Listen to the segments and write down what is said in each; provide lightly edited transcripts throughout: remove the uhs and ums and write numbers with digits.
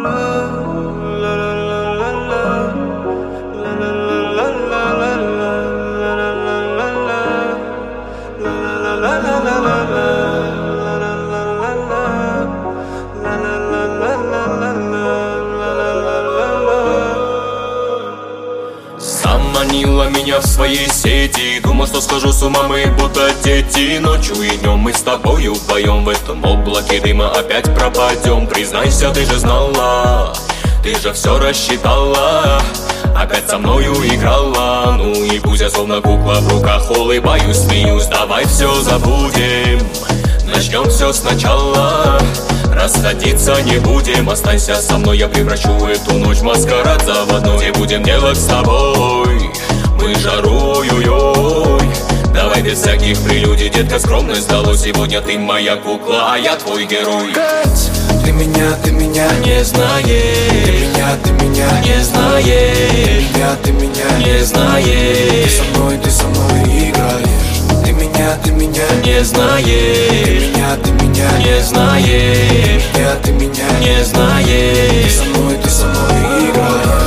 Манила меня в своей сети. Думал, что схожу с ума, мы будто дети. Ночью и днем мы с тобою вдвоем в этом облаке дыма опять пропадем. Признайся, ты же знала, ты же все рассчитала, опять со мною играла. Ну и пусть я словно кукла в руках улыбаюсь, смеюсь. Давай все забудем, начнем все сначала. Расходиться не будем, останься со мной. Я превращу эту ночь в маскарад заводной. Где будем делать с тобой мы жару, ой-ой. Давай без всяких прелюдий, детка, скромность дало. Сегодня ты моя кукла, а я твой герой. Ты меня не знаешь, ты меня не знаешь, ты меня не знаешь. Ты со мной играешь. Ты меня не знаешь, ты меня не знаешь, ты меня не знаешь. Ты со мной играешь.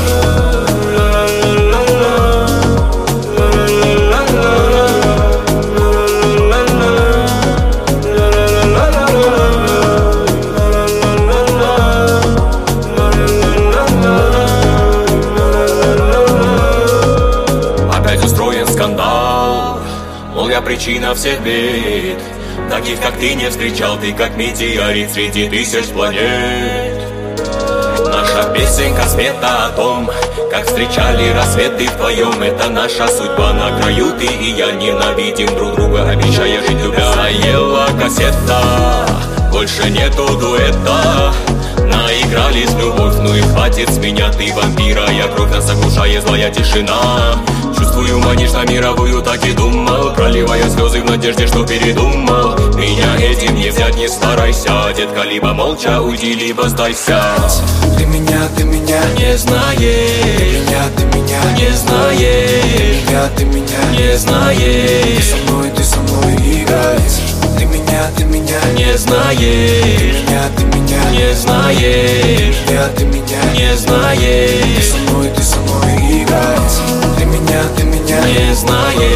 Опять устроен скандал, мол, я причина всех бед. Таких, как ты, не встречал, ты как метеорит среди тысяч планет. Наша песенка света о том, как встречали рассветы вдвоем. Это наша судьба, на краю ты и я ненавидим друг друга, обещая жить любя. Заела кассета, больше нету дуэта. Наигрались в любовь, ну и хватит с меня, ты вампира. Я кровь, нас оглушает злая тишина. Чувствую, манишь на мировую, так и думал, проливая слезы в надежде, что передумал. Меня этим не взять, не старайся, детка, либо молча уйди, либо сдайся. Ты меня не знаешь, ты меня не знаешь, ты меня не знаешь. Ты со мной играешь. Ты меня не знаешь, ты меня не знаешь, ты меня не знаешь. Ты со мной играешь. Ты меня не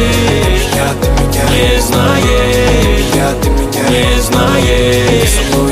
знаешь, ты меня не знаешь, ты меня не знаешь. со мной